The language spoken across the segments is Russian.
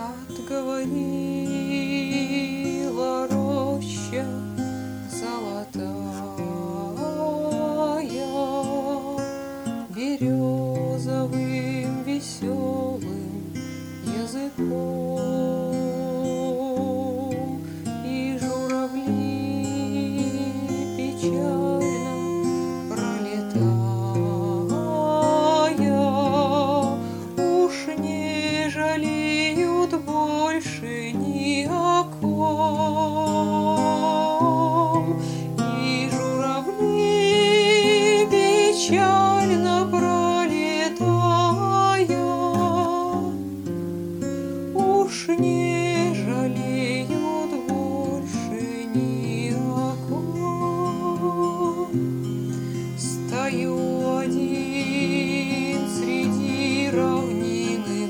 Отговорила роща золотая березовым веселым языком, и журавли печально пролетая уж не жалеют больше ни о ком. И журавли печально пролетая уж не жалеют больше ни о ком. Стою один среди равнины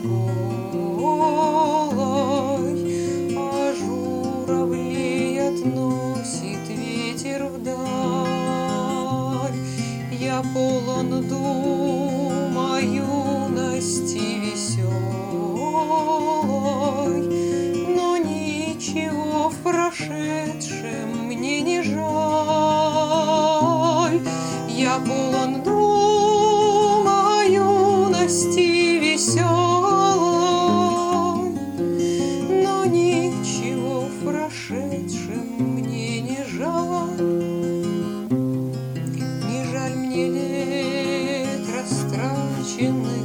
голой, а журавлей относит ветер вдаль. Я полон дум о юности веселой, но ничего в прошедшем мне не жаль. Я полон дум о юности веселой, но ничего в прошедшем мне не жаль. Не жаль мне лет, растраченных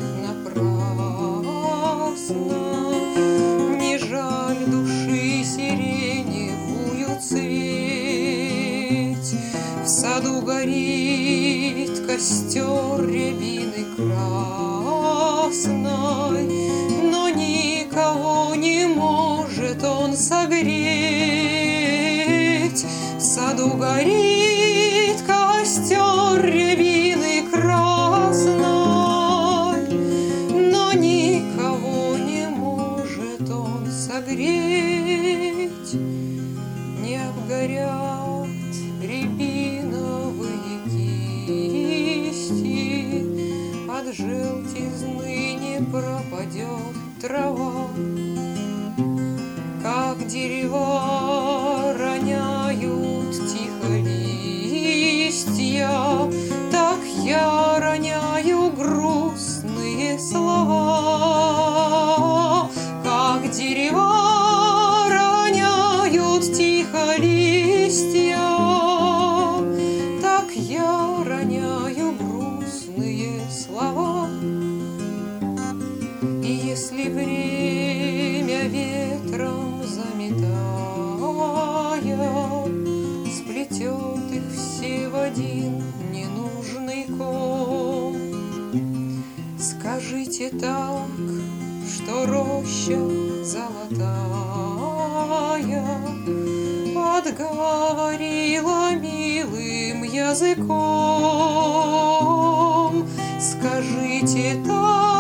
напрасно, не жаль души сиреневую цветь. В саду горит костер рябины красной, но никого не может он согреть. В саду горит костер рябины красной, но никого не может он согреть. Не обгорят рябиновые кисти, от желтизны не пропадет трава. Как дерева роняют тихо листья, так я роняю грустные слова. Как дерева роняют тихо листья, так я роняю грустные слова. И если время ветром заметая сплетет их все в один ненужный ком, скажите так, что роща золотая отговорила милым языком. Скажите так,